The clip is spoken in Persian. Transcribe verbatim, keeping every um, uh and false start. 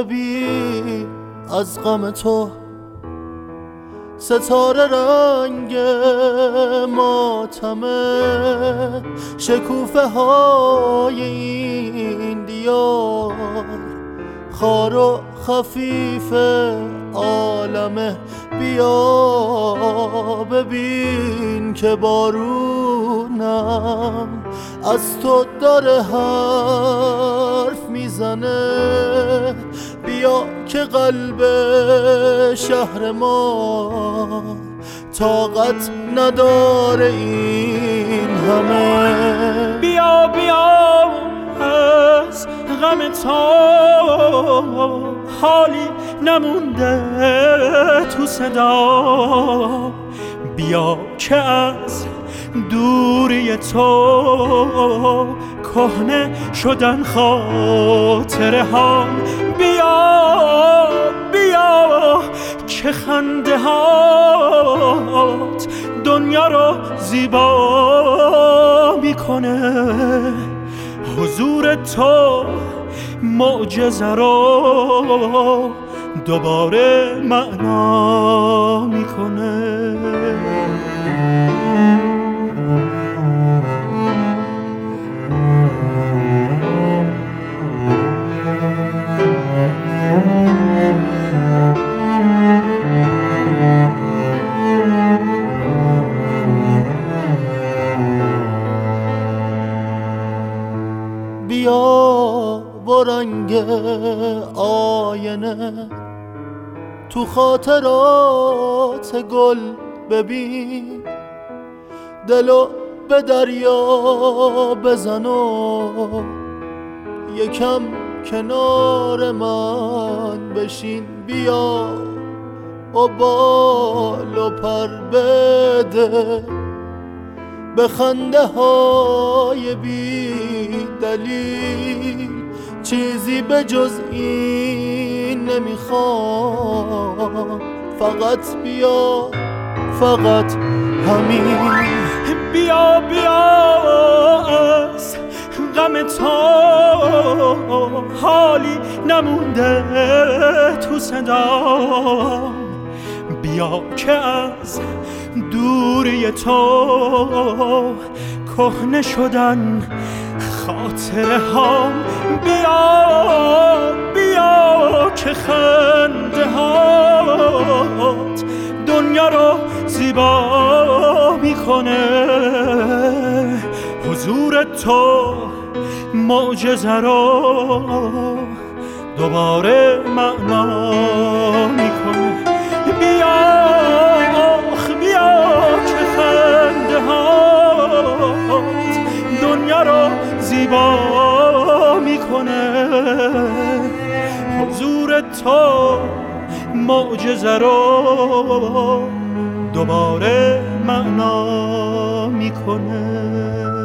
ببین از غم تو ستاره رنگ ماتمه، شکوفه های این دیار خار و خفیف عالمه. بیا ببین که بارونم از تو داره حرف میزنه. بیا که قلب شهر ما طاقت نداره این همه. بیا بیا از غم تو حالی نمونده تو صدا. بیا که از دوری تو کهنه شدن خاطره ها. بیا بیا که خنده هات دنیا رو زیبا میکنه. حضور تو معجزه رو دوباره معنا میکنه. بیا با رنگ آینه تو خاطرات گل ببین. دلو به دریا بزن و یکم کنار من بشین. بیا و بال و پر بده به خنده های بی دلیل. چیزی به جز این نمیخوام، فقط بیا، فقط همین. بیا بیا از غم تو حالی نمونده تو صدا. بیا که از دوری تو کهنه شدن خاطره هام. بیا بیا که خنده هات دنیا رو زیبا میکنه. حضور تو معجزه رو دوباره معنا میکنه. بیا آخ بیا که خنده هات دنیا رو زیبا میکنه. حضور تو معجزه رو دوباره معنا میکنه.